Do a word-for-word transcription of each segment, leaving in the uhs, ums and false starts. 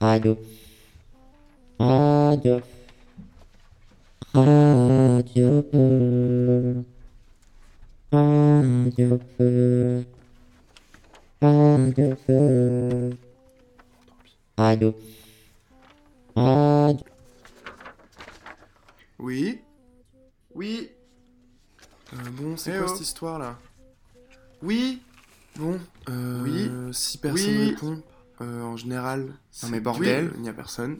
Radio. Radio. Radio. Radio. Radio. Radio. Radio. Oui. Oui. Euh, bon, c'est Eh quoi oh. cette histoire là? Oui. Bon. Euh, Oui. Si personne Oui. répond, euh, en général, Non c'est mais que bordel. il n'y a personne.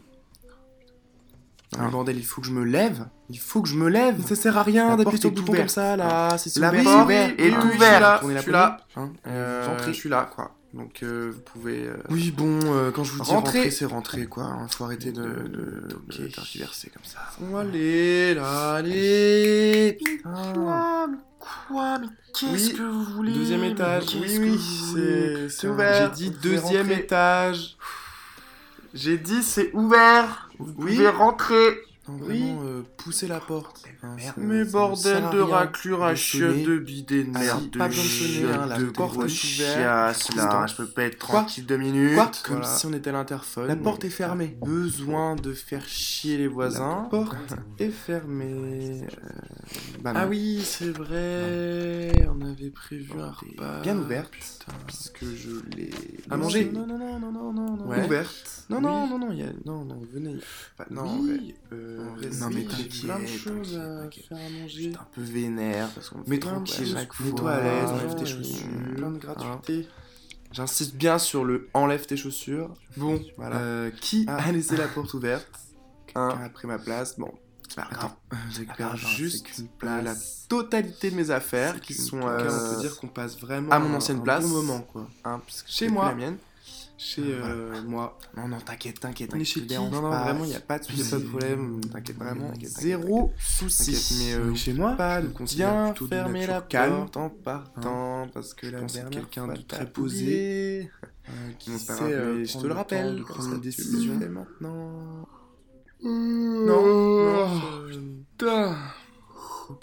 Non Ah. mais bordel, il faut que je me lève. Il faut que je me lève. Mais ça sert à rien La d'appuyer porte sur le est bouton ouverte. comme ça là. C'est La ouvert, porte c'est ouvert. est Oui, oui, ouverte. je suis là, Tournez la je suis là. poignée. Hein, Euh, vous entrez. je suis là, quoi. Donc euh, vous pouvez. euh, Oui, bon, euh, quand je vous dis Rentrer. rentrer, c'est rentrer quoi. Hein. Faut arrêter de, de, de, Ok. de tergiverser comme ça. Bon, allez, là, allez. Putain. Quoi, mais quoi, mais qu'est-ce Oui, que vous voulez? Deuxième Mais étage. qu'est-ce Oui, que oui, vous voulez? c'est C'est un- ouvert. J'ai dit Vous pouvez deuxième rentrer. étage. J'ai dit c'est ouvert. Vous Oui. pouvez rentrer. Non, Oui. vraiment, euh, poussez la porte. Hein, ça- Mais ça bordel ne sert de à rien raclure à de chiottes, sonner. de bidet de Allez, merde, pas besoin de sonner, hein, la de porte gros est ouverte. chiasse, là. Instant. Je peux pas être Quoi tranquille deux minutes. Quoi Comme Voilà. si on était à l'interphone. La porte est Pas fermée. Besoin de faire chier les voisins. La porte est fermée. Euh, bah Ah non. oui, c'est vrai. On avait prévu un Porte est repas. bien ouverte, Putain. puisque je l'ai À laissé manger. Non, non, non, non, non, non, non. Ouais. Ouverte. Non, Oui. non, non, non, il y a... non, non, venez. Bah, non, oui. euh, En vrai, vas-y, non, mais j'ai t'inquiète, plein de choses t'inquiète, à t'inquiète. faire à manger. J'étais un peu vénère parce qu'on me Mais fait tranquille, tranquille chaque fois. mets-toi à l'aise, enlève tes euh, chaussures. Plein de gratuité. J'insiste bien sur le enlève tes chaussures. Bon, Voilà. euh, qui Ah. a laissé la porte ouverte? Quelqu'un Un. a pris ma place. Bon, Bah, pas attends, grave. je pas récupère grave, juste c'est qu'une euh, la place. totalité de mes affaires C'est qui qu'une sont. place. Euh, on peut dire qu'on passe vraiment à mon ancienne un place. bon moment, quoi. Hein, parce que Chez c'est moi. plus la mienne. Chez Euh, euh, moi. Non, non, t'inquiète, t'inquiète. On est t'inquiète, chez te qui dérange Non, non, pas. vraiment, il n'y a pas de souci, Y a pas de problème. T'inquiète, Vraiment, t'inquiète, t'inquiète, zéro T'inquiète, souci. mais euh, chez moi, pas je nous considère bien plutôt de fermer nature la calme, porte en partant, parce que Je la pense être dernière quelqu'un fois, de t'as très posé. oublié, euh, qui Non, c'est pas sait, grave, euh, mais je prendre te le le rappelle, temps de comme prendre ça, une tu le décision. fais maintenant. Non, Non, non, je- Putain. Ok.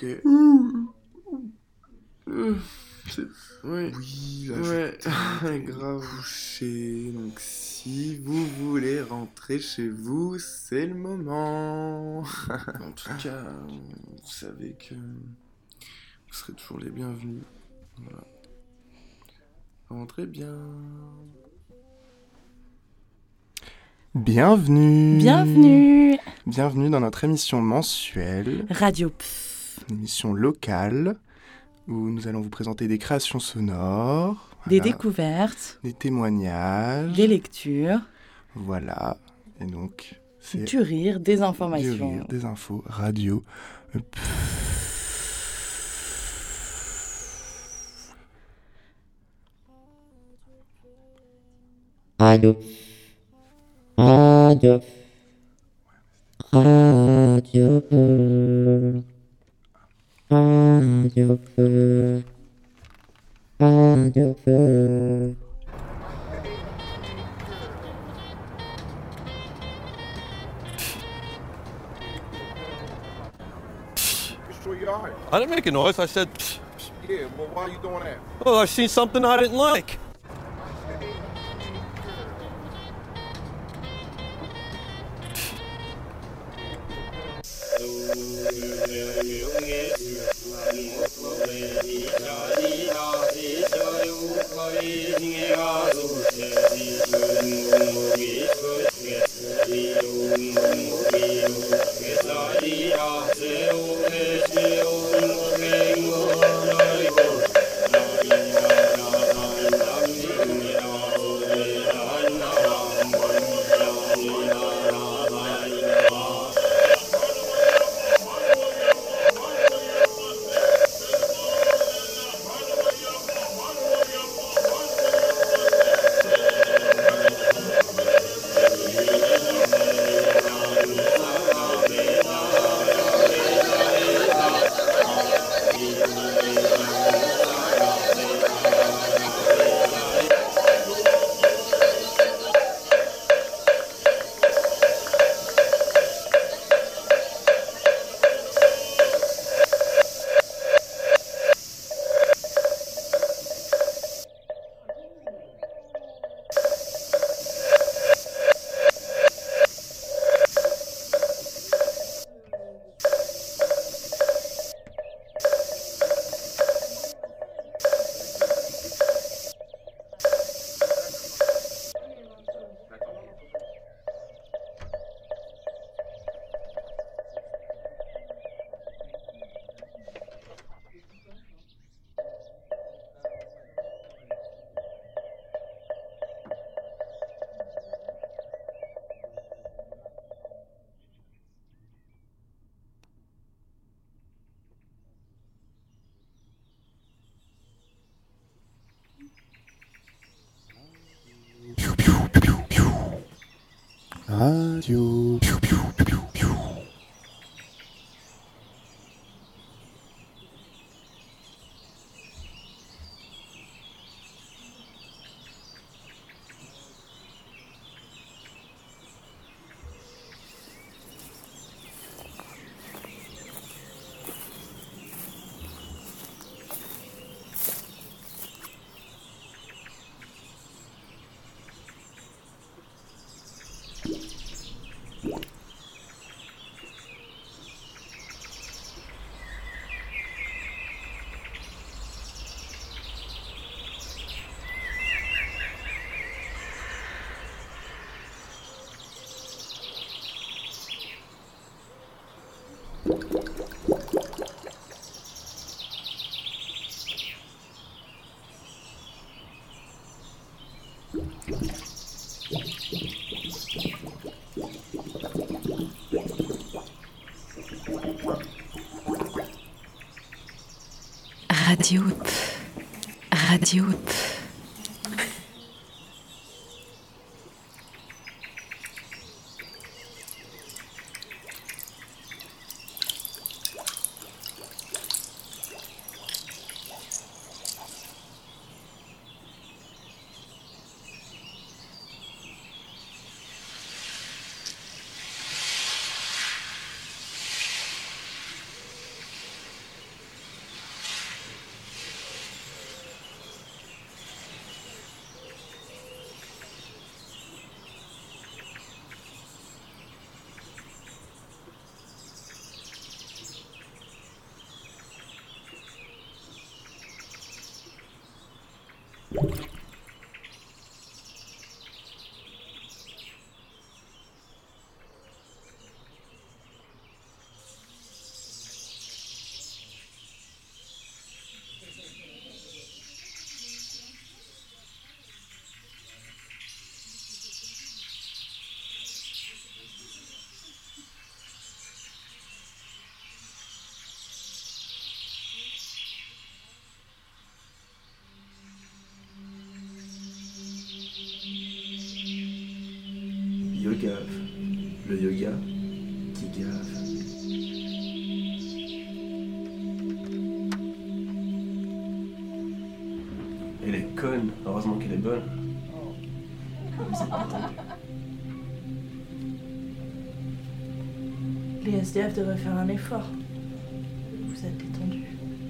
Euh, c'est- Oui. Oui, là, Ouais, je vais grave. coucher. Donc si vous voulez rentrer chez vous, c'est le moment. En tout cas, vous savez que vous serez toujours les bienvenus. Voilà. Rentrez bien. Bienvenue. Bienvenue Bienvenue dans notre émission mensuelle, Radio Pff, une émission locale où nous allons vous présenter des créations sonores, des voilà, découvertes, des témoignages. des lectures, Voilà. Et donc, c'est du rire, des du informations. rire, des infos, radio. euh, Radio. Radio. Radio. Radio. Radio. Sure you all right? I didn't make a noise. I said, "Psst." Yeah, well, why are you doing that? Oh, I seen something I didn't like. radio. Piou, piou, piou, piou, piou. Radio. Pff. Radio. Pff. Yogave, le yoga qui gave. Elle est conne, heureusement qu'elle est bonne. Les S D F devraient faire un effort. Vous êtes détendus.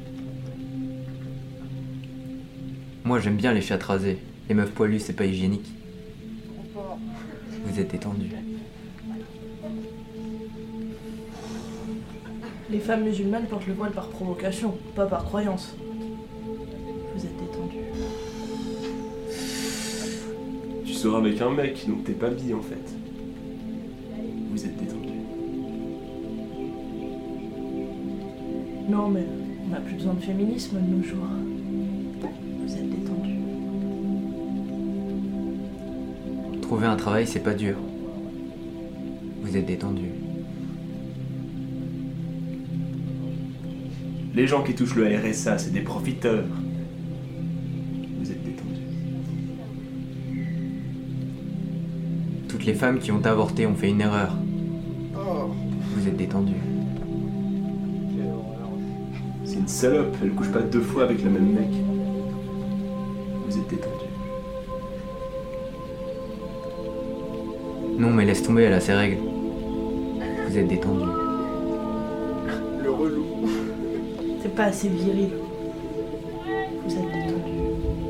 Moi j'aime bien les chattes rasées. Les meufs poilues c'est pas hygiénique. Vous êtes détendus. Les femmes musulmanes portent le voile par provocation, pas par croyance. Vous êtes détendus. Tu sors avec un mec, donc t'es pas bi en fait. Vous êtes détendu. Non mais on n'a plus besoin de féminisme de nos jours. Vous êtes détendus. Trouver un travail c'est pas dur. Vous êtes détendus. Les gens qui touchent le R S A, c'est des profiteurs. Vous êtes détendus. Toutes les femmes qui ont avorté ont fait une erreur. Vous êtes détendus. C'est une salope, elle couche pas deux fois avec le même mec. Vous êtes détendus. Non mais laisse tomber, elle a ses règles. Vous êtes détendus. Le relou. C'est pas assez viril. Vous êtes détendus.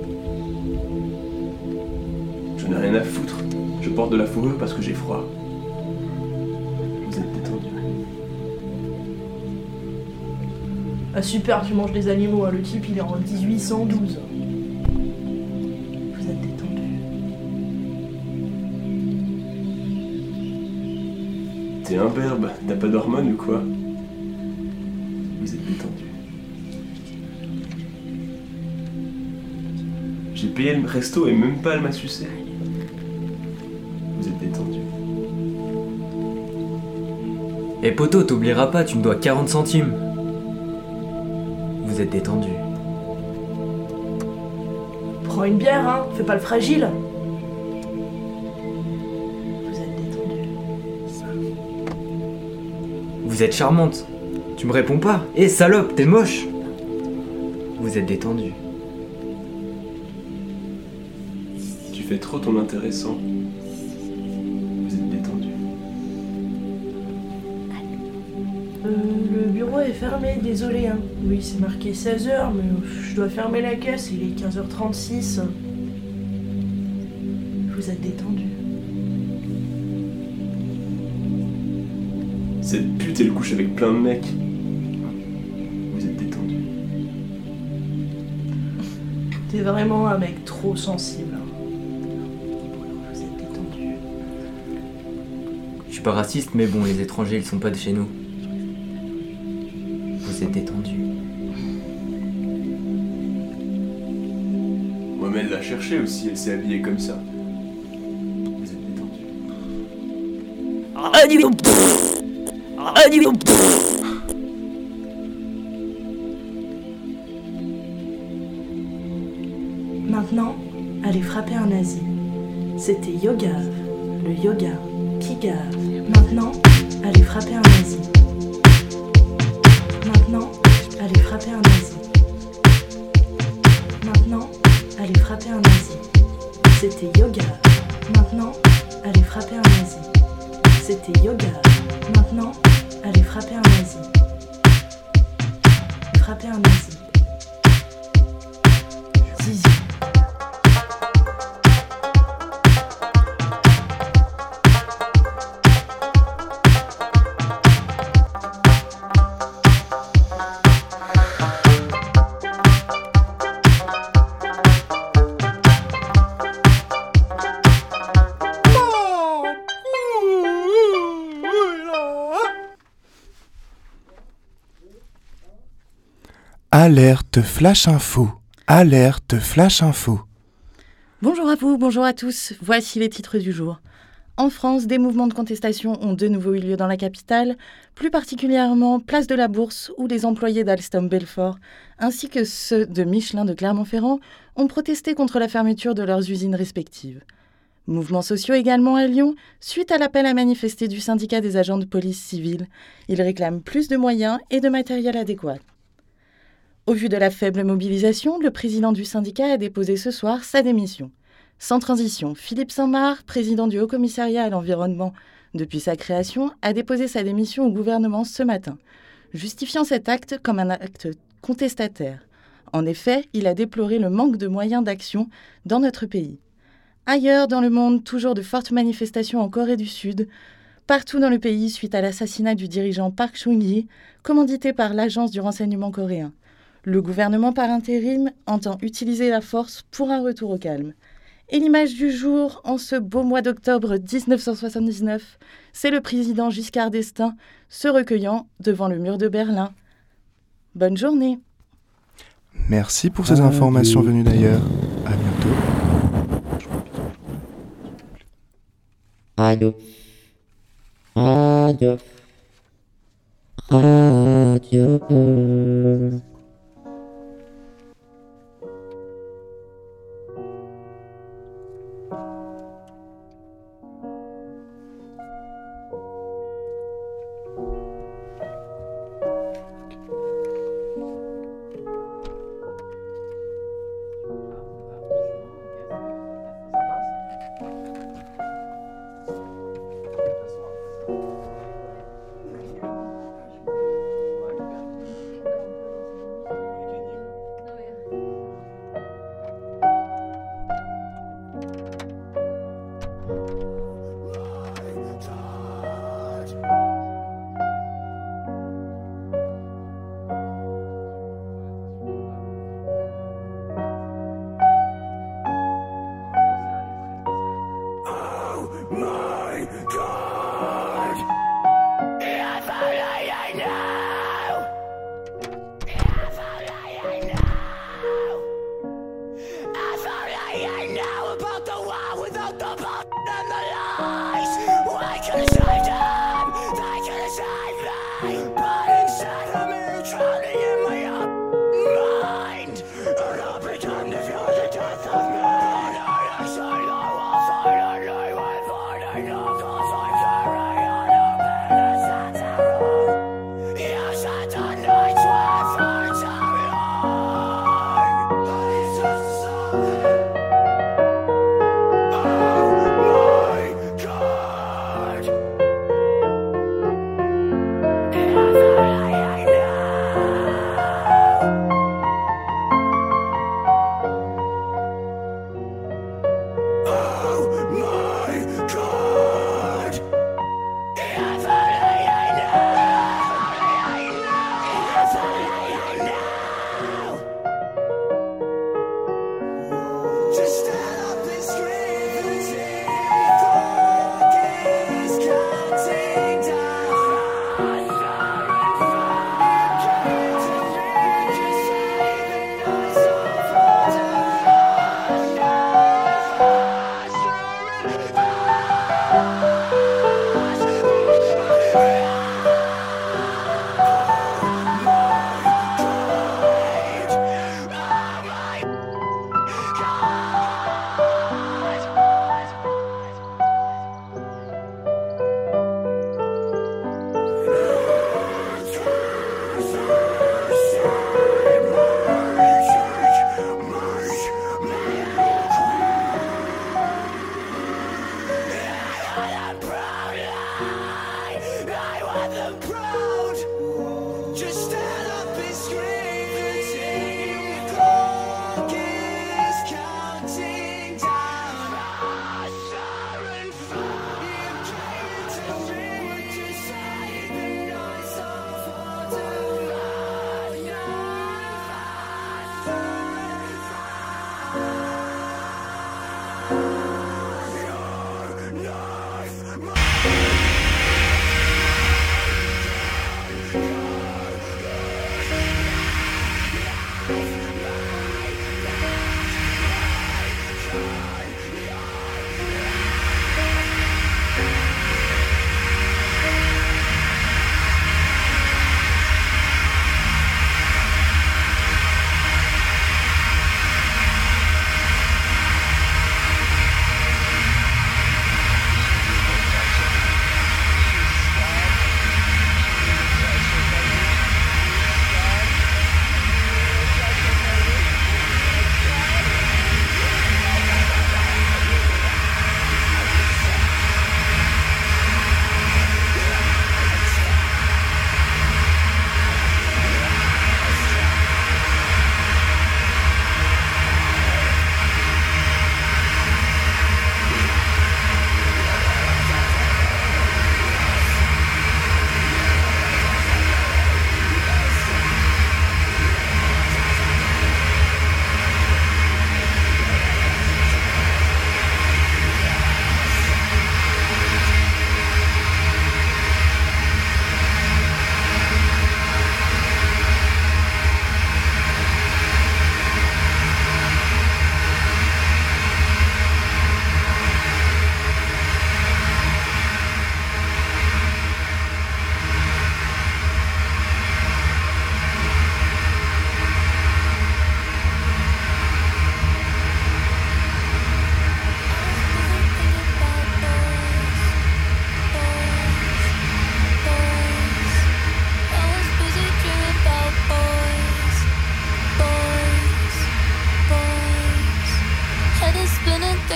Je n'ai rien à foutre. Je porte de la fourrure parce que j'ai froid. Vous êtes détendus. Ah super, tu manges des animaux, hein. Le type il est en dix-huit cent douze. Vous êtes détendus. T'es imberbe, t'as pas d'hormones ou quoi? Vous êtes détendu. J'ai payé le resto et même pas elle m'a sucé. Vous êtes détendu. Eh poto, t'oublieras pas, tu me dois quarante centimes. Vous êtes détendus. Prends une bière, hein, fais pas le fragile. Vous êtes détendus. Vous êtes charmante. Tu me réponds pas. Eh salope, t'es moche. Vous êtes détendu. Tu fais trop ton intéressant. Vous êtes détendu. Euh, le bureau est fermé, désolé. Hein. Oui, c'est marqué seize heures, mais je dois fermer la caisse, il est quinze heures trente-six. Vous êtes détendu. Cette pute, elle couche avec plein de mecs. Vous êtes détendu. T'es vraiment un mec trop sensible. Hein. Vous êtes détendu. Je suis pas raciste, mais bon, les étrangers, ils sont pas de chez nous. Vous êtes détendu. Moi, mais elle l'a cherché aussi, elle s'est habillée comme ça. Vous êtes détendu. Maintenant, allez frapper un nazi. C'était Yogav, le yoga, qui gave. Maintenant, allez frapper un nazi. Maintenant, allez frapper un nazi. Maintenant, allez frapper un nazi. C'était Yogav. Maintenant, allez frapper un nazi. C'était Yogav. Maintenant, allez frapper un nazi. Frapper un nazi. Zizi. Alerte flash info. Alerte flash info. Bonjour à vous, bonjour à tous. Voici les titres du jour. En France, des mouvements de contestation ont de nouveau eu lieu dans la capitale, plus particulièrement place de la Bourse, où les employés d'Alstom Belfort, ainsi que ceux de Michelin de Clermont-Ferrand, ont protesté contre la fermeture de leurs usines respectives. Mouvements sociaux également à Lyon, suite à l'appel à manifester du syndicat des agents de police civile. Ils réclament plus de moyens et de matériel adéquat. Au vu de la faible mobilisation, le président du syndicat a déposé ce soir sa démission. Sans transition, Philippe Saint-Marc, président du Haut-Commissariat à l'environnement depuis sa création, a déposé sa démission au gouvernement ce matin, justifiant cet acte comme un acte contestataire. En effet, il a déploré le manque de moyens d'action dans notre pays. Ailleurs dans le monde, toujours de fortes manifestations en Corée du Sud, partout dans le pays suite à l'assassinat du dirigeant Park Chung-hee, commandité par l'agence du renseignement coréen. Le gouvernement par intérim entend utiliser la force pour un retour au calme. Et l'image du jour, en ce beau mois d'octobre dix-neuf cent soixante-dix-neuf, c'est le président Giscard d'Estaing se recueillant devant le mur de Berlin. Bonne journée. Merci pour ces informations venues d'ailleurs. À bientôt. Radio. Radio. Radio.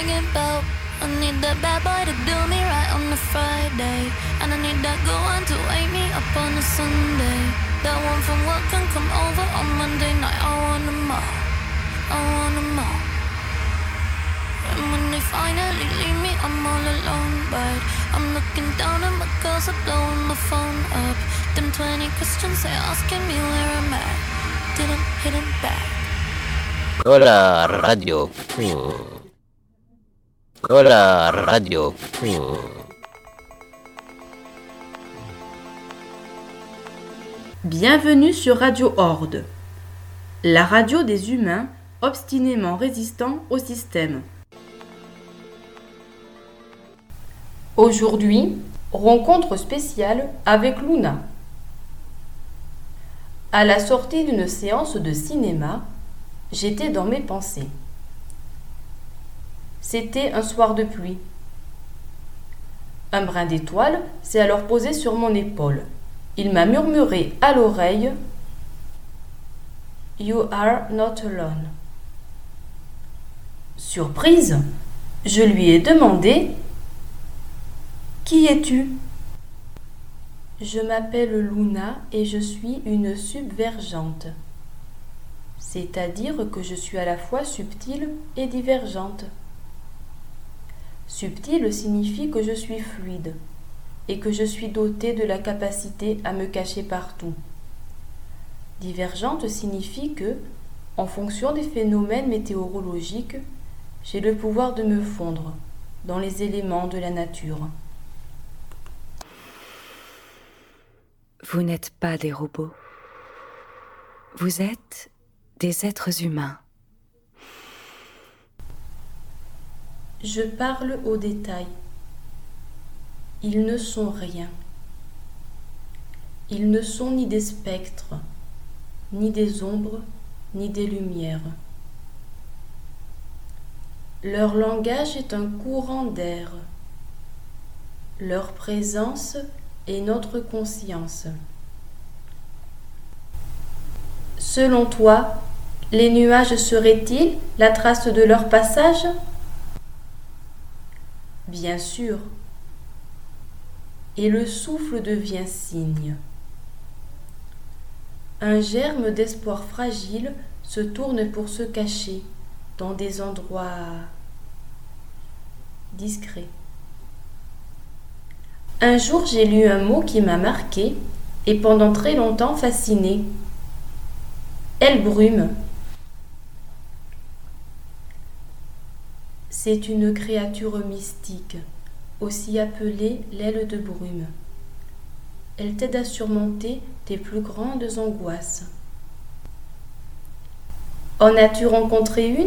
thinking about. I need that bad boy to do me right on a Friday, and I need that good one to wake me up on a Sunday. That one from work can come over on Monday night. I want them all, I want them all. And when they finally leave me, I'm all alone. But I'm looking down and my girls are blowing my phone up. Them twenty questions they're asking me where I'm at. Didn't hit it back. Hola radio. Hmm. Hola radio. Hmm. Bienvenue sur Radio Horde, la radio des humains obstinément résistants au système. Aujourd'hui, rencontre spéciale avec Luna. À la sortie d'une séance de cinéma, j'étais dans mes pensées. C'était un soir de pluie. Un brin d'étoile s'est alors posé sur mon épaule. Il m'a murmuré à l'oreille « You are not alone ». Surprise, je lui ai demandé « Qui es-tu » ? Je m'appelle Luna et je suis une subvergente. C'est-à-dire que je suis à la fois subtile et divergente. Subtile signifie que je suis fluide et que je suis dotée de la capacité à me cacher partout. Divergente signifie que, en fonction des phénomènes météorologiques, j'ai le pouvoir de me fondre dans les éléments de la nature. Vous n'êtes pas des robots. Vous êtes des êtres humains. Je parle au détail. Ils ne sont rien. Ils ne sont ni des spectres, ni des ombres, ni des lumières. Leur langage est un courant d'air. Leur présence est notre conscience. Selon toi, les nuages seraient-ils la trace de leur passage ? Bien sûr. Et le souffle devient signe. Un germe d'espoir fragile se tourne pour se cacher dans des endroits discrets. Un jour, j'ai lu un mot qui m'a marqué et pendant très longtemps fasciné. Elle brume. C'est une créature mystique, aussi appelée l'aile de brume. Elle t'aide à surmonter tes plus grandes angoisses. En as-tu rencontré une ?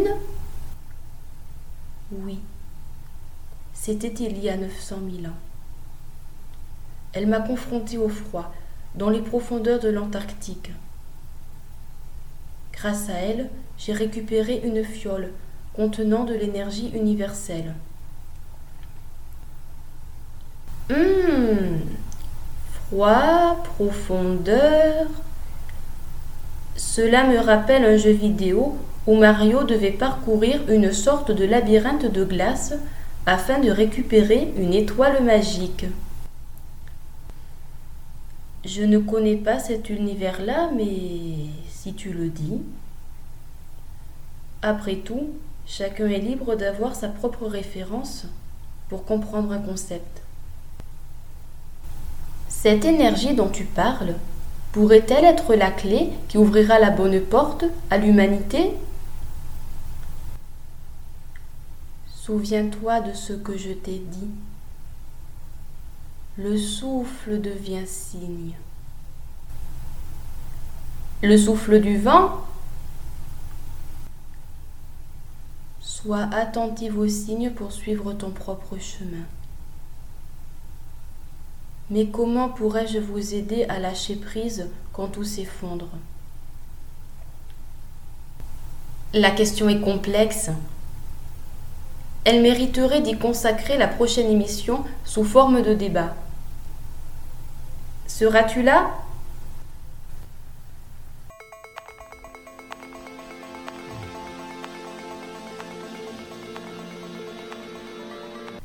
Oui. C'était il y a neuf cent mille ans. Elle m'a confrontée au froid, dans les profondeurs de l'Antarctique. Grâce à elle, j'ai récupéré une fiole contenant de l'énergie universelle. Hum, froid, profondeur. Cela me rappelle un jeu vidéo où Mario devait parcourir une sorte de labyrinthe de glace afin de récupérer une étoile magique. Je ne connais pas cet univers-là, mais si tu le dis. Après tout, chacun est libre d'avoir sa propre référence pour comprendre un concept. Cette énergie dont tu parles, pourrait-elle être la clé qui ouvrira la bonne porte à l'humanité ? Souviens-toi de ce que je t'ai dit. Le souffle devient signe. Le souffle du vent ? Sois attentive aux signes pour suivre ton propre chemin. Mais comment pourrais-je vous aider à lâcher prise quand tout s'effondre ? La question est complexe. Elle mériterait d'y consacrer la prochaine émission sous forme de débat. Seras-tu là ?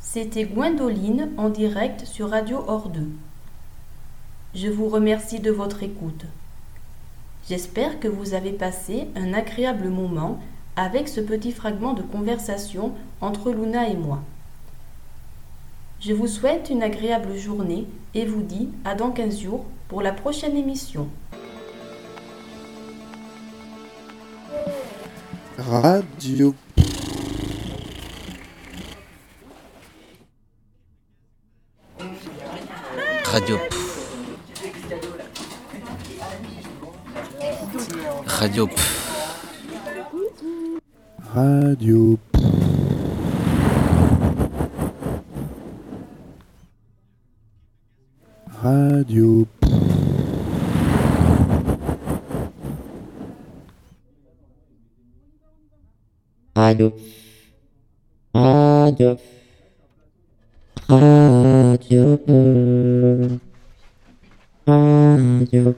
C'était Gwendoline en direct sur Radio Hors deux. Je vous remercie de votre écoute. J'espère que vous avez passé un agréable moment avec ce petit fragment de conversation entre Luna et moi. Je vous souhaite une agréable journée et vous dis à dans quinze jours pour la prochaine émission. Radio. Radio. Radio. Radio. Radio. Radio. Radio. Radio. Radio.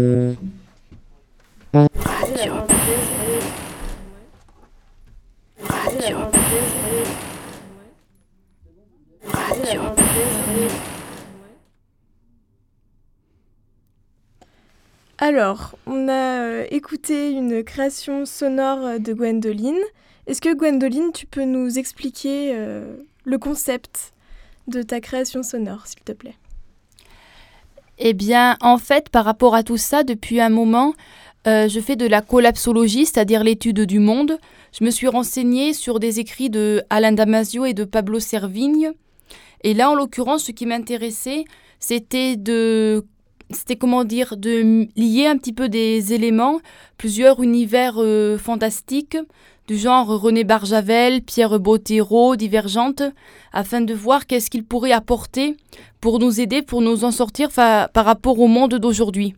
Alors, on a euh, écouté une création sonore de Gwendoline. Est-ce que Gwendoline, tu peux nous expliquer euh, le concept de ta création sonore, s'il te plaît ? Eh bien, en fait, par rapport à tout ça, depuis un moment, euh, je fais de la collapsologie, c'est-à-dire l'étude du monde. Je me suis renseignée sur des écrits de Alain Damasio et de Pablo Servigne. Et là, en l'occurrence, ce qui m'intéressait, c'était de... C'était, comment dire, de lier un petit peu des éléments, plusieurs univers euh, fantastiques, du genre René Barjavel, Pierre Bottero, Divergente, afin de voir qu'est-ce qu'ils pourraient apporter pour nous aider, pour nous en sortir fa- par rapport au monde d'aujourd'hui.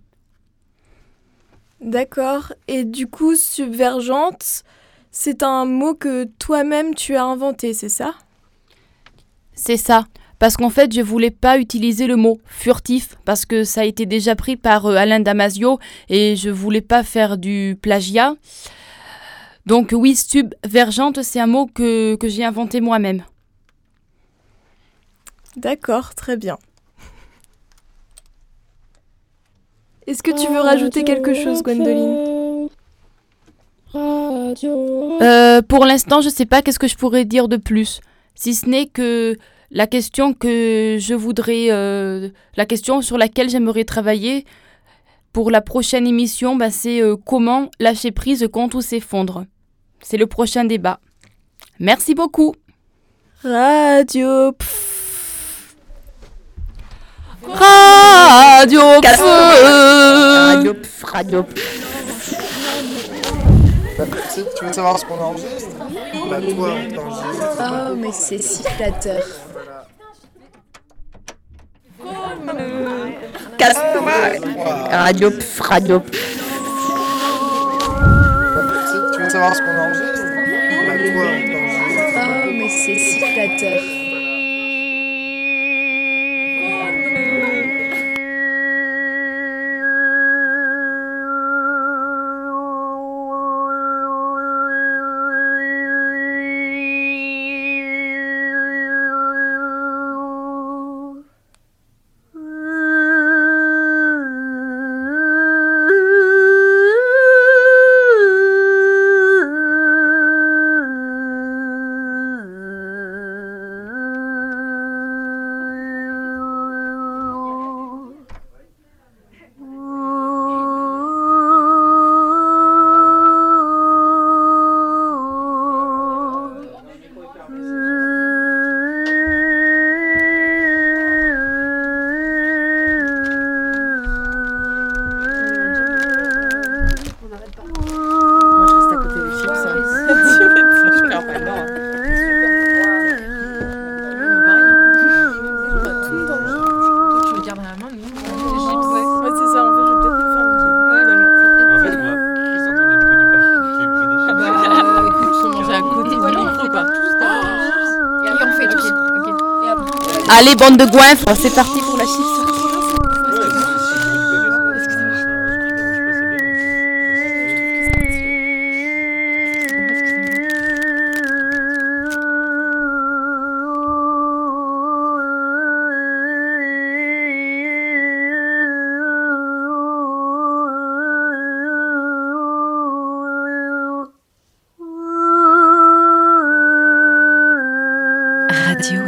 D'accord. Et du coup, subvergente, c'est un mot que toi-même tu as inventé, c'est ça ? C'est ça. Parce qu'en fait, je voulais pas utiliser le mot furtif, parce que ça a été déjà pris par euh, Alain Damasio, et je voulais pas faire du plagiat. Donc oui, subvergente, c'est un mot que, que j'ai inventé moi-même. D'accord, très bien. Est-ce que tu veux rajouter quelque chose, Gwendoline ? euh, Pour l'instant, je sais pas qu'est-ce que je pourrais dire de plus, si ce n'est que la question que je voudrais, euh, la question sur laquelle j'aimerais travailler pour la prochaine émission, bah, c'est euh, comment lâcher prise quand tout s'effondre. C'est le prochain débat. Merci beaucoup. Radio. Pff. Radio. Pff. Radio. Pff. Radio. Tu veux savoir ce qu'on enregistre ? Bah toi, on t'enregistre. Oh, mais c'est si flatteur. Casse-toi. Radio. Pff. Radio. Tu veux savoir ce qu'on enregistre ? Bah toi, on t'enregistre. Oh, mais c'est si flatteur. Allez, bande de goinfres, c'est parti pour la chiffre. Radio.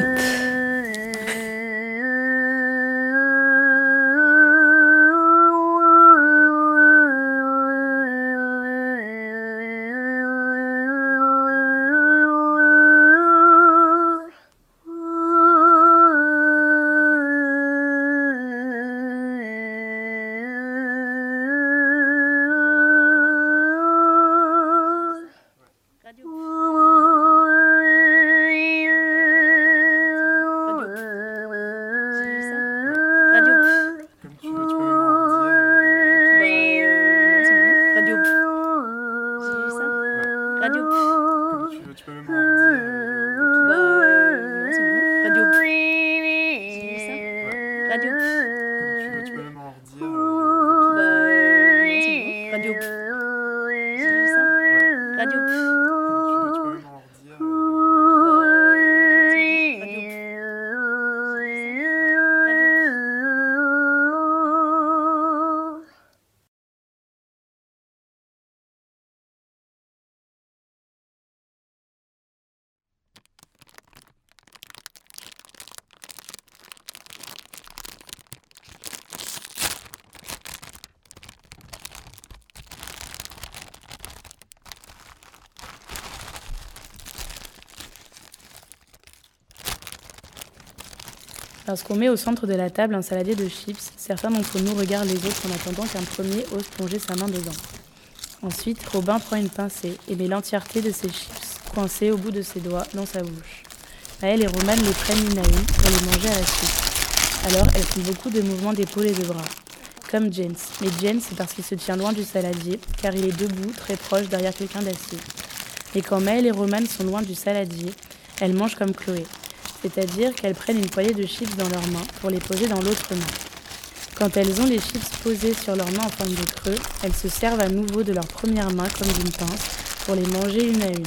Lorsqu'on met au centre de la table un saladier de chips, certains d'entre nous regardent les autres en attendant qu'un premier ose plonger sa main dedans. Ensuite, Robin prend une pincée et met l'entièreté de ses chips, coincés au bout de ses doigts, dans sa bouche. Maëlle et Roman les prennent une à une pour les manger à la suite. Alors, elles font beaucoup de mouvements d'épaules et de bras. Comme James. Mais James, c'est parce qu'il se tient loin du saladier, car il est debout, très proche, derrière quelqu'un d'assis. Et quand Maëlle et Roman sont loin du saladier, elles mangent comme Chloé. C'est-à-dire qu'elles prennent une poignée de chips dans leurs mains pour les poser dans l'autre main. Quand elles ont les chips posés sur leurs mains en forme de creux, elles se servent à nouveau de leur première main comme d'une pince pour les manger une à une.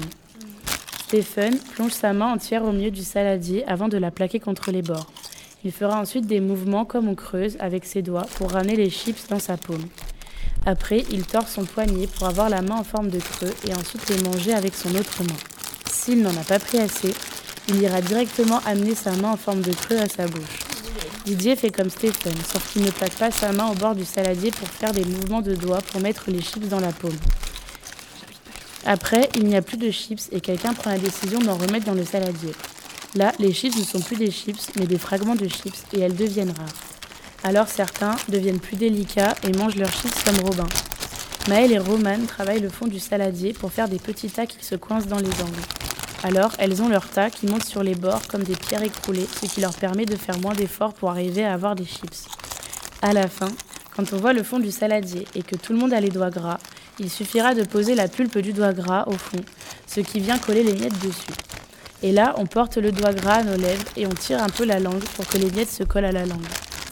Stephen plonge sa main entière au milieu du saladier avant de la plaquer contre les bords. Il fera ensuite des mouvements comme on creuse avec ses doigts pour ramener les chips dans sa paume. Après, il tord son poignet pour avoir la main en forme de creux et ensuite les manger avec son autre main. S'il n'en a pas pris assez, il ira directement amener sa main en forme de creux à sa bouche. Didier fait comme Stephen, sauf qu'il ne plaque pas sa main au bord du saladier pour faire des mouvements de doigts pour mettre les chips dans la paume. Après, il n'y a plus de chips et quelqu'un prend la décision d'en remettre dans le saladier. Là, les chips ne sont plus des chips, mais des fragments de chips et elles deviennent rares. Alors certains deviennent plus délicats et mangent leurs chips comme Robin. Maëlle et Roman travaillent le fond du saladier pour faire des petits tas qui se coincent dans les angles. Alors, elles ont leur tas qui montent sur les bords comme des pierres écroulées, ce qui leur permet de faire moins d'efforts pour arriver à avoir des chips. À la fin, quand on voit le fond du saladier et que tout le monde a les doigts gras, il suffira de poser la pulpe du doigt gras au fond, ce qui vient coller les miettes dessus. Et là, on porte le doigt gras à nos lèvres et on tire un peu la langue pour que les miettes se collent à la langue.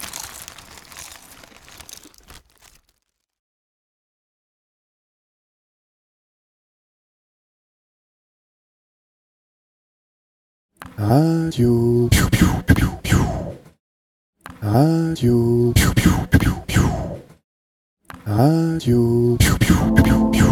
Radio. Piou, piou, piou, piou. Radio. Piou, piou, piou, piou. Radio. Piou, piou, piou, piou.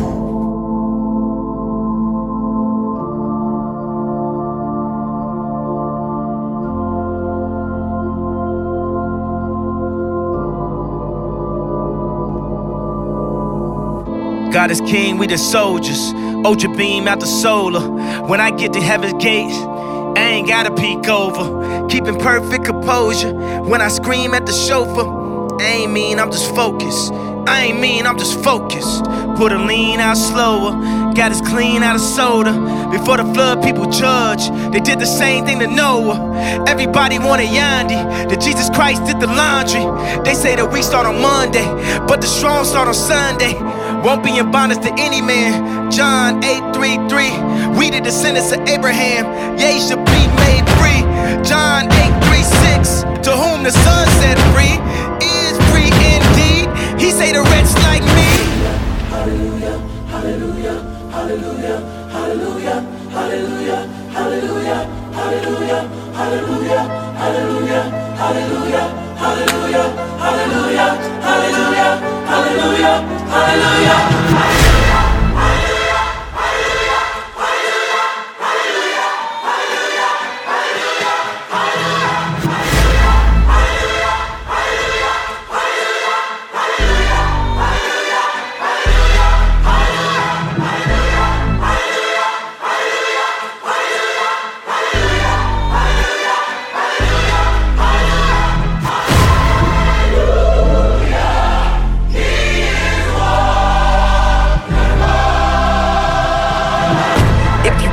God is king, we the soldiers. Ultra beam out the solar. When I get to heaven's gate, I ain't gotta peek over. Keeping perfect composure. When I scream at the chauffeur, I ain't mean, I'm just focused. I ain't mean, I'm just focused. Put a lean out slower. Got us clean out of soda. Before the flood, people judge. They did the same thing to Noah. Everybody wanted Yandi. That Jesus Christ did the laundry. They say the weak start on Monday, but the strong start on Sunday. Won't be in bondage to any man. John eight three three. We the descendants of Abraham. Ye should be made free. John eight three six. To whom the Son set free is free indeed. He say the wretch like me. Hallelujah, hallelujah, hallelujah, hallelujah, hallelujah, hallelujah, hallelujah, hallelujah, hallelujah, hallelujah, hallelujah, hallelujah, hallelujah, hallelujah, hallelujah. Hallelujah, hallelujah, hallelujah, hallelujah, hallelujah, hallelujah.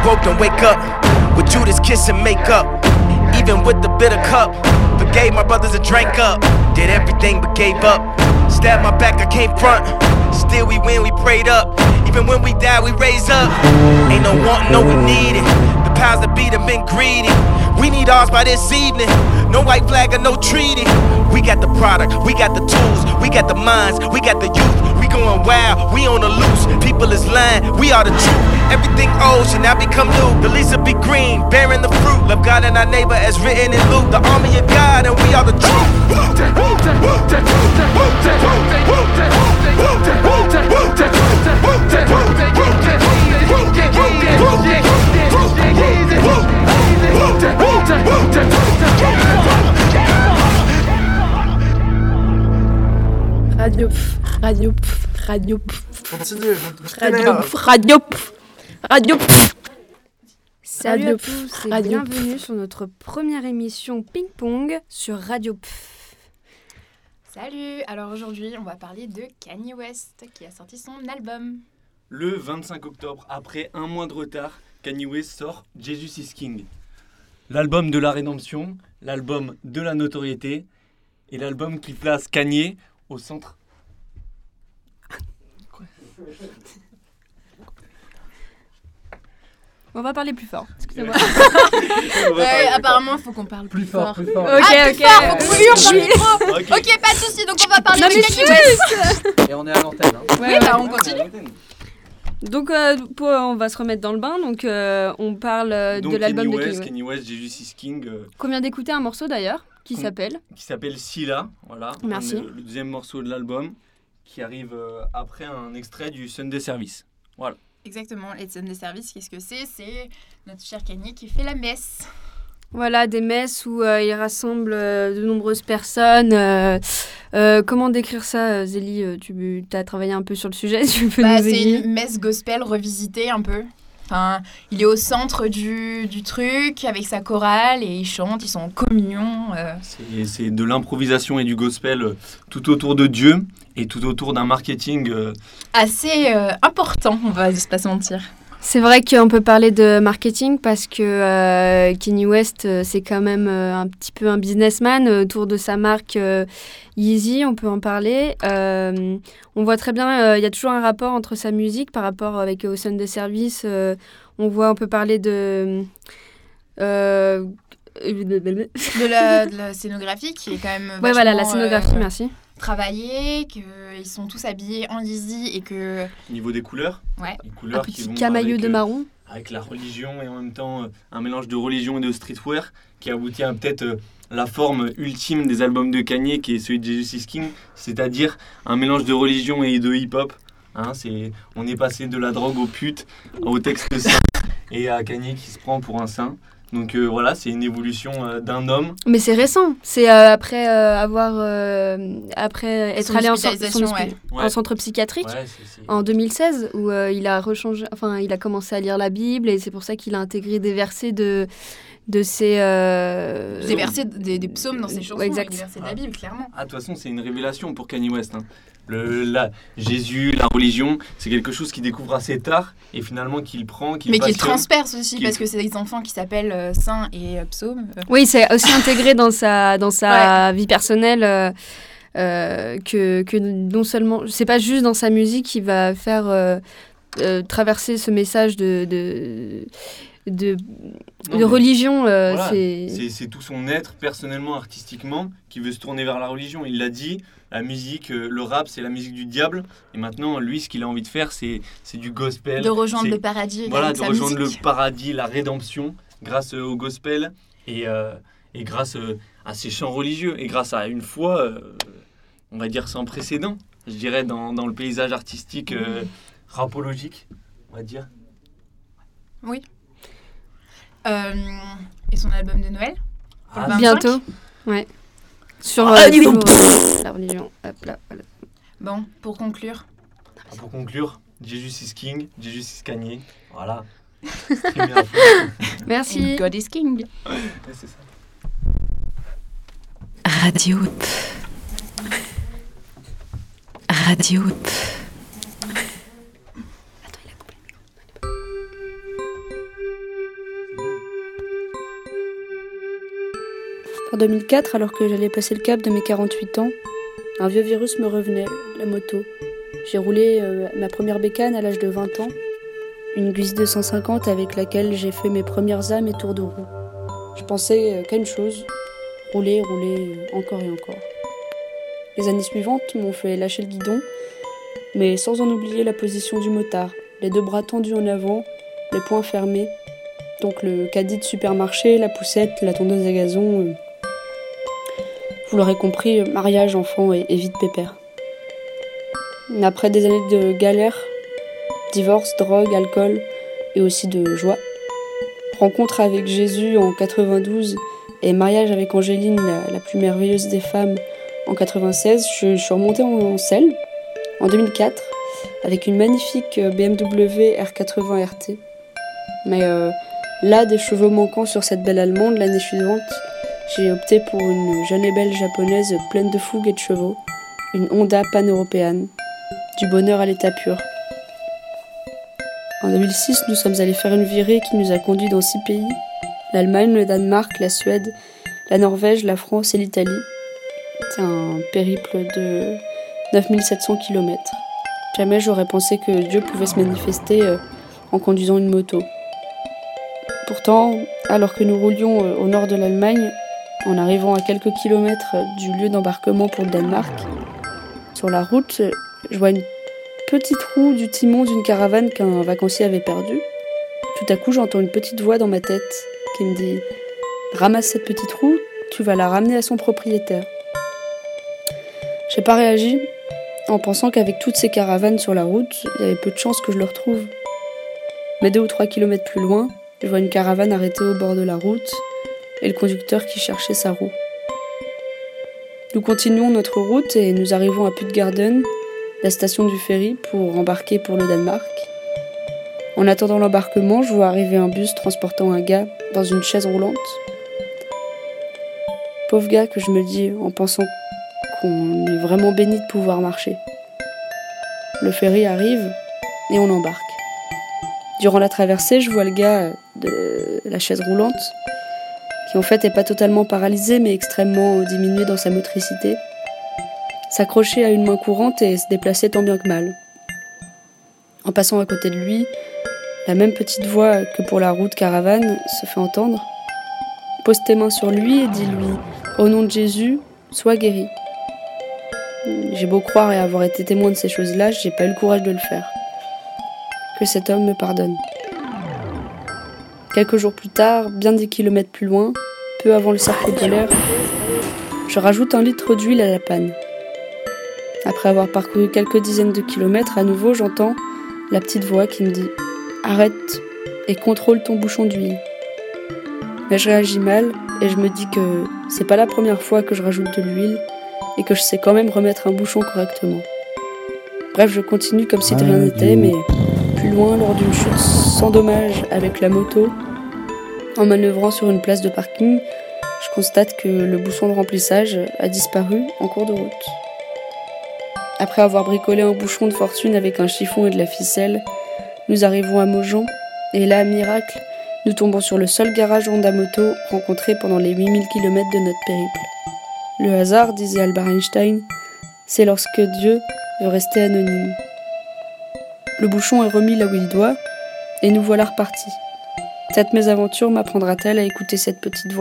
woke and wake up with Judas kiss and make up. Even with the bitter cup, forgave my brothers and drank up. Did everything but gave up. Stabbed my back, I came front. Still we win, we prayed up. Even when we die, we raise up. Ain't no wanting, no we need it. The powers that be, them been greedy. We need ours by this evening. No white flag or no treaty. We got the product, we got the tools, we got the minds, we got the youth. We going wild, we on the loose. People is lying, we are the truth. Everything old should now become new. The leaves will be green, bearing the fruit. Love God and our neighbor as written in Luke. The army of God and we are the truth. Radio pff, radio pff, radio pff, Continue, radio pff, radio pff, radio pff. Salut Radio à tous Pff, et Radio bienvenue Pff. sur notre première émission Ping Pong sur Radio Pff. Salut, alors aujourd'hui on va parler de Kanye West qui a sorti son album. Le vingt-cinq octobre, après un mois de retard, Kanye West sort Jesus is King. L'album de la rédemption, l'album de la notoriété et l'album qui place Kanye au centre. On va parler plus fort, excusez-moi. Ouais, apparemment il faut qu'on parle plus, Plus fort, plus fort. Ok, Ah, ok. plus fort, faut qu'on hurle dans le Oui. micro. Ok. Ok, pas de soucis, donc on va parler Non, de mais Kanye chut. West. Et on est à l'antenne. Hein. Oui, bah on continue. Donc euh, pour, on va se remettre dans le bain, donc euh, on parle euh, Donc de l'album Kanye de Kanye West, West. Kanye West, Jesus is King, euh, Qu'on vient d'écouter un morceau d'ailleurs, qui Qu'on- s'appelle qui s'appelle Scylla, voilà. Merci. Un, euh, le deuxième morceau de l'album, qui arrive euh, après un extrait du Sunday Service. Voilà. Exactement, les Sunday Service, qu'est-ce que c'est? C'est notre cher Kanye qui fait la messe. Voilà, des messes où euh, il rassemble euh, de nombreuses personnes. euh, euh, comment décrire ça, euh, Zélie? euh, Tu as travaillé un peu sur le sujet, tu peux Bah, nous c'est aiguiller? une messe gospel revisitée un peu. Enfin, il est au centre du, du truc avec sa chorale et ils chantent, ils sont en communion. euh. C'est, c'est de l'improvisation et du gospel euh, tout autour de Dieu et tout autour d'un marketing. euh, Assez euh, important, on va pas se mentir. C'est vrai qu'on peut parler de marketing parce que euh, Kanye West, euh, c'est quand même euh, un petit peu un businessman euh, autour de sa marque euh, Yeezy, on peut en parler. Euh, on voit très bien, euh, il y a toujours un rapport entre sa musique par rapport avec euh, au Sunday Service. euh, on voit, on peut parler de... Euh, De la, de la scénographie qui est quand même ouais, voilà, la vachement, scénographie, euh, merci. travaillée, qu'ils sont tous habillés en Yeezy et que... Au niveau des couleurs, Ouais. les couleurs Un qui petit vont camailleux avec, de euh, marron. avec la religion et en même temps euh, un mélange de religion et de streetwear qui aboutit à peut-être euh, la forme ultime des albums de Kanye qui est celui de Jesus is King, c'est-à-dire un mélange de religion et de hip-hop. Hein, c'est, on est passé de la drogue aux putes, au texte saint et à Kanye qui se prend pour un saint. Donc euh, voilà, c'est une évolution euh, d'un homme. Mais c'est récent. C'est euh, après euh, avoir euh, après être Son allé en, cent- hospitalisation, son hospi- ouais. en Ouais. centre psychiatrique Ouais, c'est- c'est- en deux mille seize où euh, il a rechangé, enfin il a commencé à lire la Bible et c'est pour ça qu'il a intégré des versets de de ses euh, Des versets, des, des psaumes dans ses chansons, Ouais, exact. des versets de la Bible, clairement. Ah, de toute façon, c'est une révélation pour Kanye West. Hein. Le, la, Jésus, la religion, c'est quelque chose qu'il découvre assez tard et finalement qu'il prend, qu'il Mais qu'il passionne, transperce aussi, qu'il- parce que c'est des enfants qui s'appellent euh, saints et euh, psaumes. euh. Oui, c'est aussi intégré dans sa dans sa vie personnelle. euh, euh, que, que non seulement, c'est pas juste dans sa musique qui va faire euh, euh, traverser ce message de de, de, Non, de mais religion. euh, voilà, c'est... c'est, c'est tout son être, personnellement, artistiquement, qui veut se tourner vers la religion. Il l'a dit, la musique, euh, le rap, c'est la musique du diable. Et maintenant, lui, ce qu'il a envie de faire, c'est, c'est du gospel. De rejoindre C'est- le paradis Voilà, avec de sa rejoindre musique. le paradis, la rédemption, grâce euh, au gospel et, euh, et grâce euh, à ses chants religieux et grâce à une foi, euh, on va dire, sans précédent, je dirais, dans, dans le paysage artistique euh, rapologique, on va dire. Oui. Euh, et son album de Noël pour le Ah, vingt-cinq. Bientôt, ouais. Sur Ah, euh, dis donc. toujours, euh, la religion. Hop là, voilà. Bon, pour conclure. Ah, pour conclure, Jesus is King, Jesus is Kanye, voilà. Streamer à fond. Merci. And God is King. Ouais, c'est ça. Radio. Radio. Attends, il a coupé le micro. En deux mille quatre, alors que j'allais passer le cap de mes quarante-huit ans, un vieux virus me revenait, la moto. J'ai roulé euh, ma première bécane à l'âge de vingt ans, une Guzzi deux cent cinquante avec laquelle j'ai fait mes premières âmes et tours de roue. Je pensais euh, qu'à une chose, rouler, rouler, euh, encore et encore. Les années suivantes m'ont fait lâcher le guidon, mais sans en oublier la position du motard, les deux bras tendus en avant, les poings fermés, donc le caddie de supermarché, la poussette, la tondeuse à gazon... Euh, Vous l'aurez compris, mariage, enfant et, et vie de pépère. Après des années de galère, divorce, drogue, alcool et aussi de joie, rencontre avec Jésus en quatre-vingt-douze et mariage avec Angéline, la, la plus merveilleuse des femmes, en quatre-vingt-seize, je, je suis remontée en, en selle en deux mille quatre avec une magnifique B M W R quatre-vingts R T. Mais euh, là, des cheveux manquants sur cette belle allemande, l'année suivante, j'ai opté pour une jeune et belle japonaise pleine de fougue et de chevaux, une Honda pan-européenne, du bonheur à l'état pur. En deux mille six, nous sommes allés faire une virée qui nous a conduits dans six pays, l'Allemagne, le Danemark, la Suède, la Norvège, la France et l'Italie. C'est un périple de neuf mille sept cents kilomètres. Jamais j'aurais pensé que Dieu pouvait se manifester en conduisant une moto. Pourtant, alors que nous roulions au nord de l'Allemagne, en arrivant à quelques kilomètres du lieu d'embarquement pour le Danemark, sur la route, je vois une petite roue du timon d'une caravane qu'un vacancier avait perdue. Tout à coup, j'entends une petite voix dans ma tête qui me dit « Ramasse cette petite roue, tu vas la ramener à son propriétaire. » J'ai pas réagi, en pensant qu'avec toutes ces caravanes sur la route, il y avait peu de chances que je le retrouve. Mais deux ou trois kilomètres plus loin, je vois une caravane arrêtée au bord de la route et le conducteur qui cherchait sa roue. Nous continuons notre route et nous arrivons à Puttgarden, la station du ferry, pour embarquer pour le Danemark. En attendant l'embarquement, je vois arriver un bus transportant un gars dans une chaise roulante. Pauvre gars, que je me dis en pensant qu'on est vraiment béni de pouvoir marcher. Le ferry arrive et on embarque. Durant la traversée, je vois le gars de la chaise roulante, qui en fait est pas totalement paralysé mais extrêmement diminué dans sa motricité, s'accrocher à une main courante et se déplacer tant bien que mal. En passant à côté de lui, la même petite voix que pour la route caravane se fait entendre. Pose tes mains sur lui et dis-lui « Au nom de Jésus, sois guéri ». J'ai beau croire et avoir été témoin de ces choses-là, j'ai pas eu le courage de le faire. Que cet homme me pardonne. Quelques jours plus tard, bien des kilomètres plus loin, peu avant le cercle polaire, je rajoute un litre d'huile à la panne. Après avoir parcouru quelques dizaines de kilomètres, à nouveau, j'entends la petite voix qui me dit « Arrête et contrôle ton bouchon d'huile ». Mais je réagis mal et je me dis que c'est pas la première fois que je rajoute de l'huile et que je sais quand même remettre un bouchon correctement. Bref, je continue comme si de rien n'était, mais plus loin, lors d'une chute sans dommage avec la moto, en manœuvrant sur une place de parking, je constate que le bouchon de remplissage a disparu en cours de route. Après avoir bricolé un bouchon de fortune avec un chiffon et de la ficelle, nous arrivons à Mojan, et là, miracle, nous tombons sur le seul garage Honda Moto rencontré pendant les huit mille kilomètres de notre périple. Le hasard, disait Albert Einstein, c'est lorsque Dieu veut rester anonyme. Le bouchon est remis là où il doit, et nous voilà repartis. Cette mésaventure m'apprendra-t-elle à écouter cette petite voix ?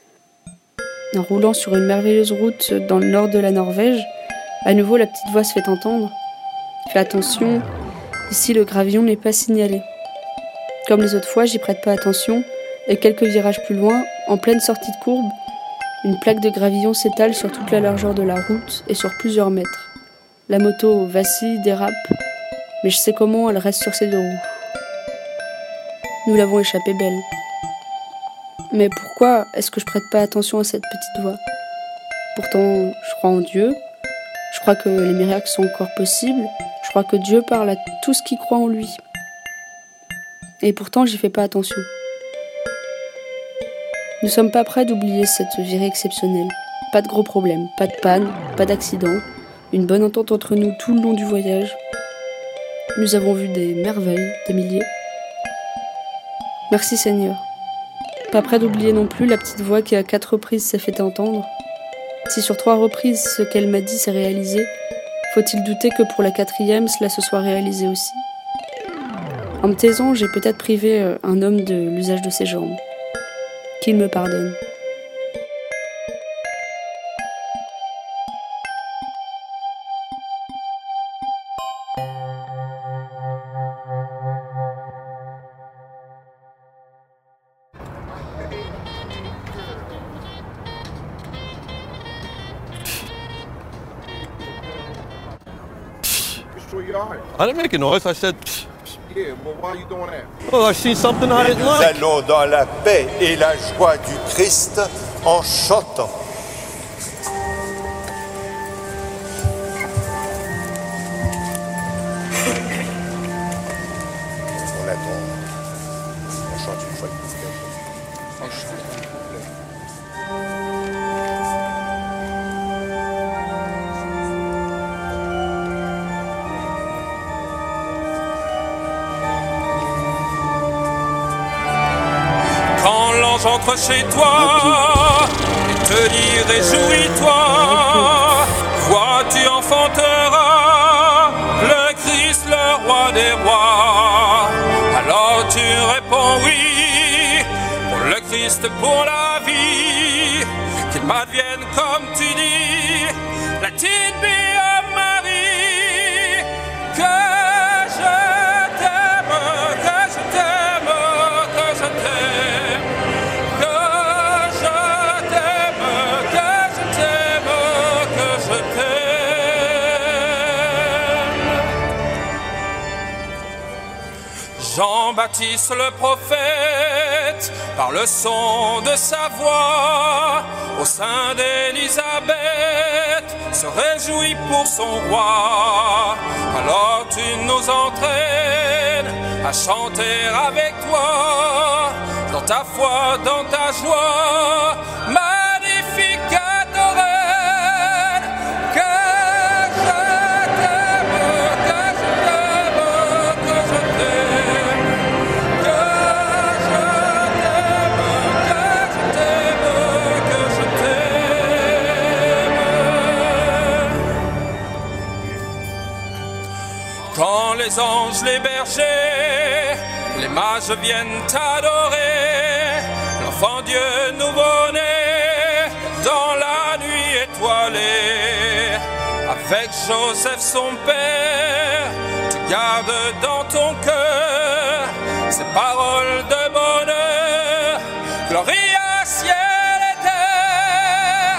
En roulant sur une merveilleuse route dans le nord de la Norvège, à nouveau la petite voix se fait entendre. Fais attention, ici le gravillon n'est pas signalé. Comme les autres fois, j'y prête pas attention, et quelques virages plus loin, en pleine sortie de courbe, une plaque de gravillon s'étale sur toute la largeur de la route et sur plusieurs mètres. La moto vacille, dérape, mais je sais comment elle reste sur ses deux roues. Nous l'avons échappée belle. Mais pourquoi est-ce que je prête pas attention à cette petite voix ? Pourtant, je crois en Dieu, je crois que les miracles sont encore possibles, je crois que Dieu parle à tout ce qui croit en lui. Et pourtant, j'y fais pas attention. Nous sommes pas prêts d'oublier cette virée exceptionnelle. Pas de gros problèmes, pas de panne, pas d'accident, une bonne entente entre nous tout le long du voyage. Nous avons vu des merveilles, des milliers. Merci Seigneur. Pas près d'oublier non plus la petite voix qui à quatre reprises s'est fait entendre. Si sur trois reprises ce qu'elle m'a dit s'est réalisé, faut-il douter que pour la quatrième cela se soit réalisé aussi? En me taisant, j'ai peut-être privé un homme de l'usage de ses jambes. Qu'il me pardonne. I didn't make a noise. I said, psh. Yeah, well, why are you doing that? Oh, I seen something I didn't Nous like. allons dans la paix et la joie du Christ en chantant. On attend. On chante une fois de plus. On chante une fois de plus. Quand l'ange entre chez toi et te dit réjouis-toi, vois tu enfanteras le Christ, le roi des rois. Alors tu réponds oui, pour le Christ, pour la vie, qu'il m'advienne comme tu dis, la petite vie à Marie, que je t'aime, que je t'aime, que je t'aime. Jean-Baptiste le prophète, par le son de sa voix, au sein d'Élisabeth, se réjouit pour son roi. Alors tu nous entraînes à chanter avec toi, dans ta foi, dans ta joie, magnifique adorée, que je t'aime, que je t'aime, que je t'aime. Quand les anges, les bergers, les mages viennent t'adorer, l'enfant Dieu nouveau-né, dans la nuit étoilée, avec Joseph son père, tu gardes dans ton cœur ces paroles de bonheur, glorie à ciel et terre.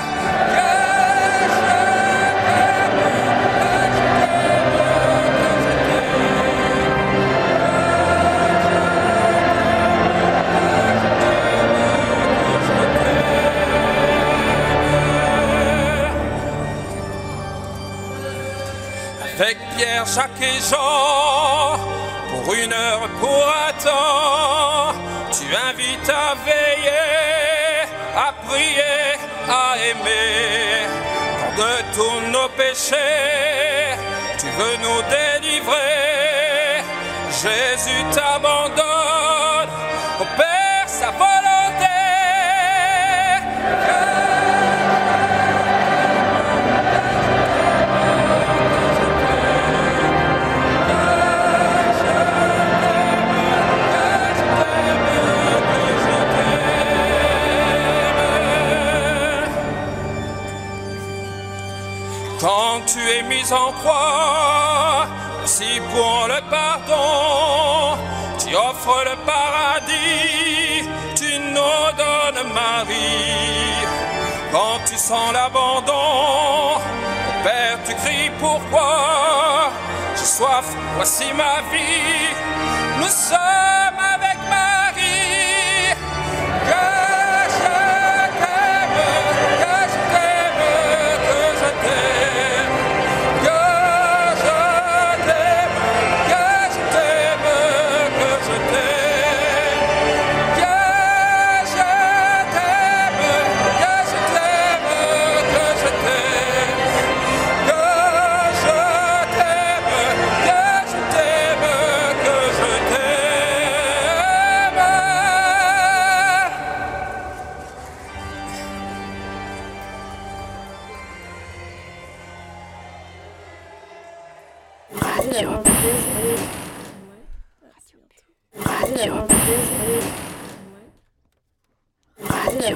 Avec Pierre, Jacques et Jean, pour une heure, pour un temps, tu invites à veiller, à prier, à aimer. Quand de tous nos péchés, tu veux nous délivrer, Jésus t'abandonne, opère sa volonté. Quand tu es mis en croix, si pour le pardon, tu offres le paradis, tu nous donnes Marie. Quand tu sens l'abandon, Père, tu cries pourquoi? J'ai soif, voici ma vie. Nous sommes avec Marie. Que je t'aime, que je t'aime, que je t'aime. Que je t'aime, que je t'aime, que je t'aime. Que je t'aime, que je t'aime, que je t'aime. Que je t'aime, que je t'aime, que je t'aime. Radio.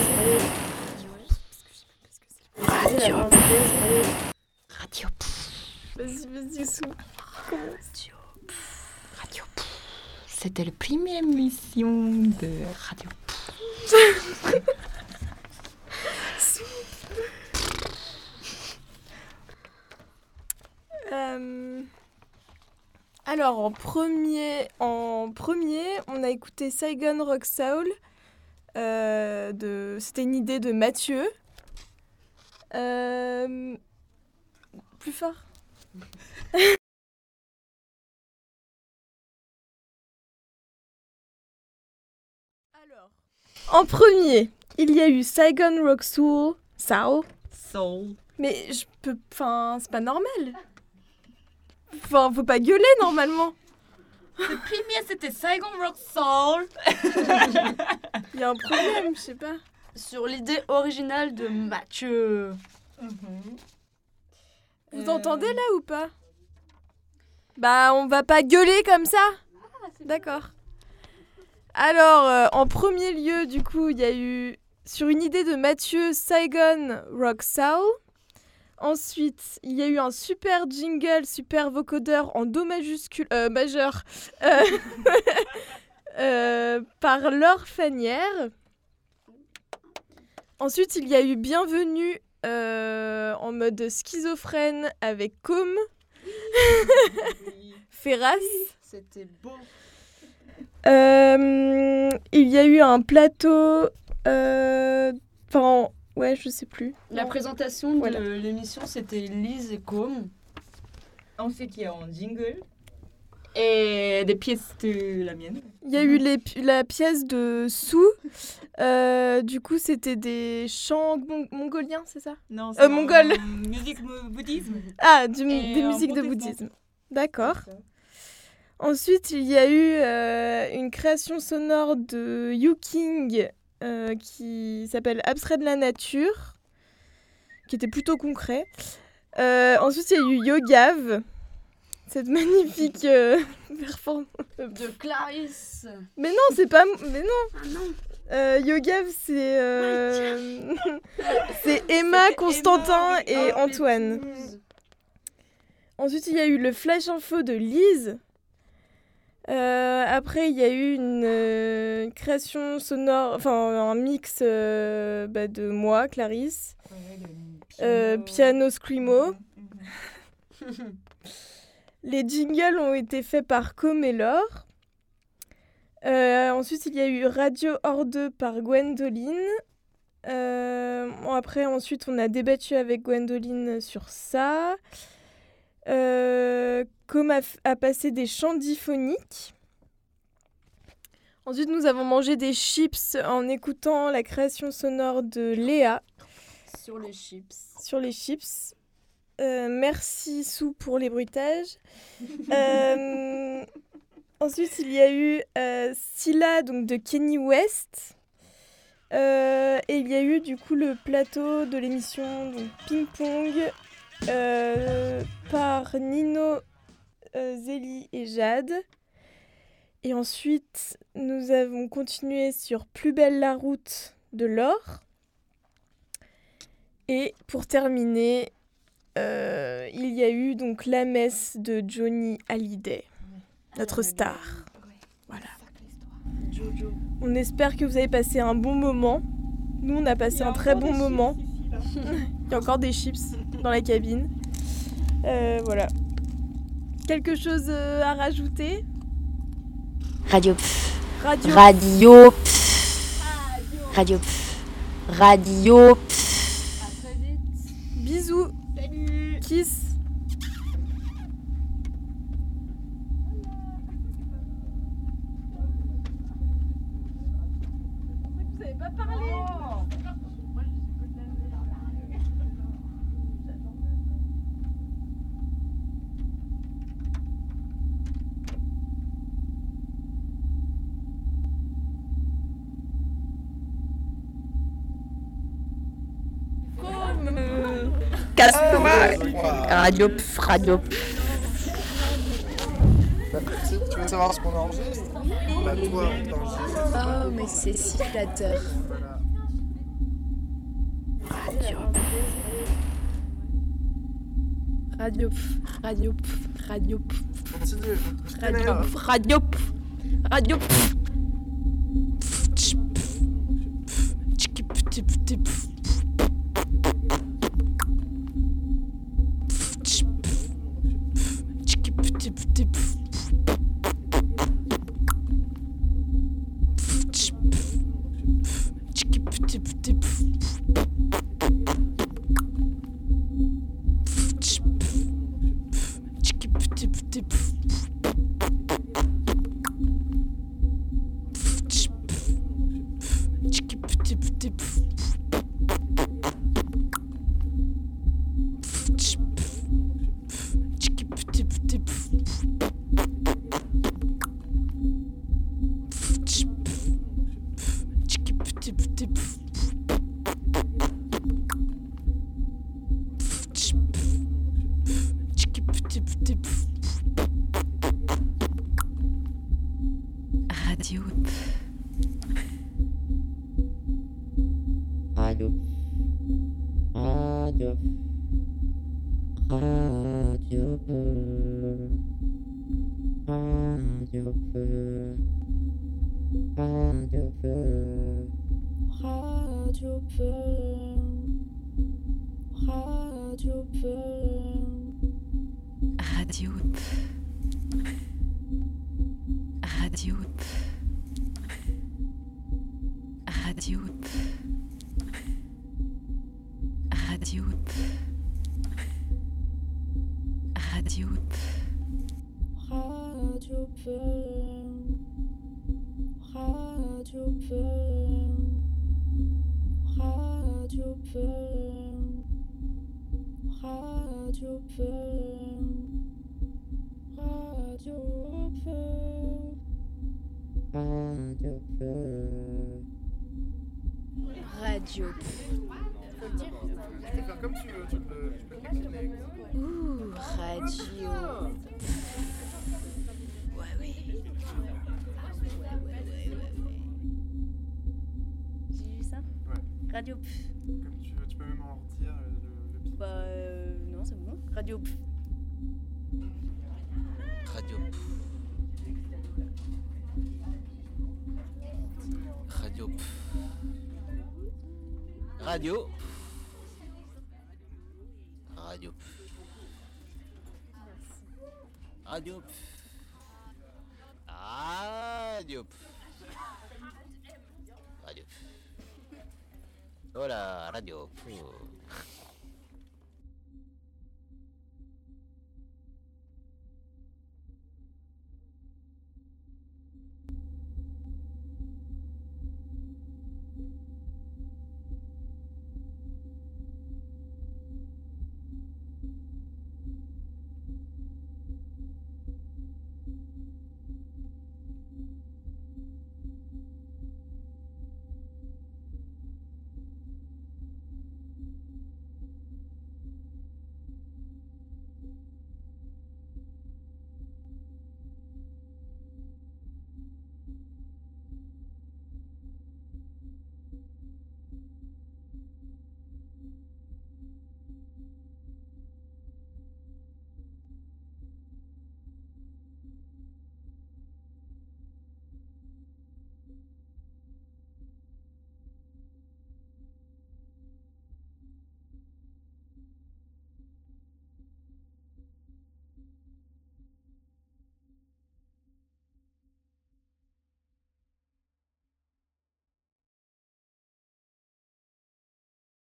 Radio. Radio. Vas-y, vas-y, Sou. Radio. Radio. C'était la première émission de Radio. Euh, Alors, en premier, en premier, on a écouté Saigon Rock Soul. Euh, de... C'était une idée de Mathieu. Euh... Plus fort. Alors, en premier, il y a eu Saigon Rock Soul. Soul. Soul. Mais je peux... Enfin, c'est pas normal. Enfin, faut pas gueuler normalement. Le premier, c'était Saigon Rock Soul. Il y a un problème, je sais pas. Sur l'idée originale de Mathieu. Mm-hmm. Vous euh... entendez là ou pas? Bah, on va pas gueuler comme ça. Ah, d'accord. Alors, euh, en premier lieu, du coup, il y a eu, sur une idée de Mathieu, Saigon Rock Soul. Ensuite, il y a eu un super jingle, super vocodeur en do majuscule, euh, majeur, euh, euh, par Laure Fanière. Ensuite, il y a eu Bienvenue euh, en mode schizophrène avec Com. Ferras. C'était beau. Euh, il y a eu un plateau... Euh, enfin, ouais, je sais plus. La non. présentation de voilà. l'émission, c'était Lise et Com. Ensuite, il y a un jingle. Et des pièces de la mienne. Il y a eu les, la pièce de Sou. Euh, du coup, c'était des chants mon- mongoliens, c'est ça? Non, c'est euh, mongol. Musique bouddhisme. Ah, du, Et des musiques de protestant. bouddhisme. D'accord. Ensuite, il y a eu euh, une création sonore de Yu King euh, qui s'appelle Abstrait de la nature, qui était plutôt concret. Euh, ensuite, il y a eu Yogav, cette magnifique euh, performance. De Clarisse. Mais non, c'est pas... Mais non. Ah non. Euh, Yogav, c'est... Euh... c'est Emma, Constantin et Emma, Antoine. Ensuite, il y a eu le flash info de Lise. Euh, après, il y a eu une, euh, une création sonore, enfin un mix euh, bah, de moi, Clarisse. Ouais, piano, euh, piano Screamo. Mm-hmm. Les jingles ont été faits par Com et Laure. Euh, ensuite, il y a eu Radio hors deux par Gwendoline. Euh, bon, après, ensuite, on a débattu avec Gwendoline sur ça. Euh, Com a, f- a passé des chants diphoniques. Ensuite, nous avons mangé des chips en écoutant la création sonore de Léa. Sur les chips. Sur les chips. Euh, merci Sou pour les bruitages. euh, ensuite, il y a eu euh, Scylla donc de Kenny West. Euh, et il y a eu du coup le plateau de l'émission donc Ping Pong euh, par Nino, euh, Zélie et Jade. Et ensuite, nous avons continué sur Plus belle la route de Laure. Et pour terminer, euh, il y a eu donc la messe de Johnny Hallyday, notre star. Voilà. On espère que vous avez passé un bon moment. Nous, on a passé un très bon moment. Il y a encore des chips dans la cabine. Euh, voilà. Quelque chose euh, à rajouter? Radio pff. Radio. Radio pff. Radio pff. Radio pff. À très vite. Bisous. Salut. Kiss. Vous n'avez pas parlé. Casse-toi. Radio pff. Radio pff. Tu veux de savoir ce qu'on enregistre. Bah toi, t'enregistres. Oh, mais c'est si flatteur. Radio. Radio. Radio. Radio. Continue. Radio. Radio. Radio. Radio. Radio. Radio. Radio. Radio. Radio. Radio Radio. Radio. Radio. Radio. Radio. Radio. Faut le dire. Tu peux faire comme tu veux, tu peux, tu peux le décliner. Ouh, radio. Ouais, oui. J'ai lu ça Ouais. Radio. Comme tu veux, tu peux même en redire le, le beat. Bah euh, non, c'est bon. Radio. Radio. Radio. Radio. Radio. Radio. Radio. Radio. Oh la radio.